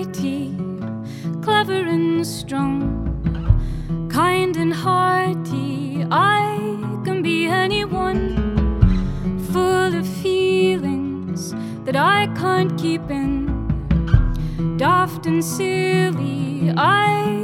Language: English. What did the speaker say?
mighty, clever and strong, kind and hearty. I can be anyone, full of feelings that I can't keep in, daft and silly. I